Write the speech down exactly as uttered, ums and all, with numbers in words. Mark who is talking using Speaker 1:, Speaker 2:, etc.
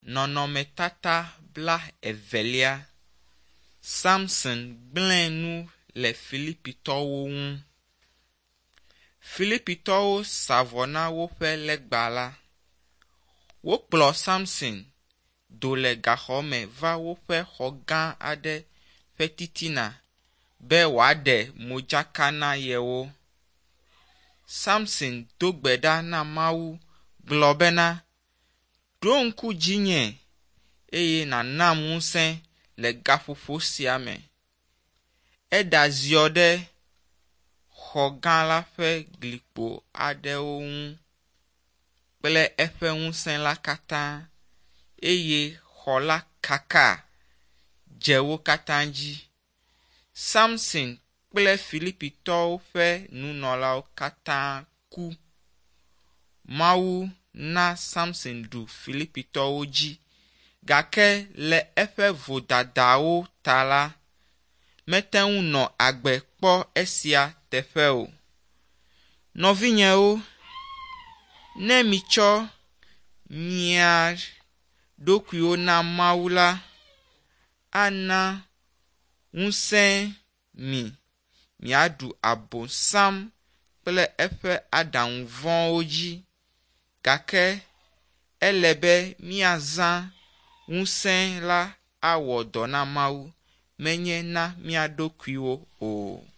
Speaker 1: Nɔnɔmetata bla evelia. Samson gblẽ nu le Filipitɔwo ŋu. Filipitɔwo sa vɔ na woƒe legba la. Wokplɔ Samson do le gaxɔ me va woƒe xɔ gã aɖe ƒe titina be wòaɖe modzaka na yewo. Samson do gbe ɖa na Mawu gblɔ bena, ɖo ŋku dzinye eye nànam ŋusẽ le gaƒoƒo sia me. Eɖe aziɔ ɖe xɔ gã la ƒe glikpo aɖewo ŋu kple eƒe ŋusẽ la katã eye xɔ la kaka dze wo katã dzi. Samson kple Filipitɔwo ƒe nunɔlawo katã ku. Mawu na Samson ɖu Filipitɔwo dzi, gake le eƒe vodadawo ta la, mete ŋu nɔ agbe kpɔ esia teƒe o. Nɔvinyewo, ne mitsɔ mia ɖokuiwo na Mawu la, ana ŋusẽ mi miaɖu Abosam kple eƒe aɖaŋu vɔ̃wo dzi, gake ele be míazã ŋusẽ la awɔ dɔ na Mawu, menye na mía ɖokuiwo o.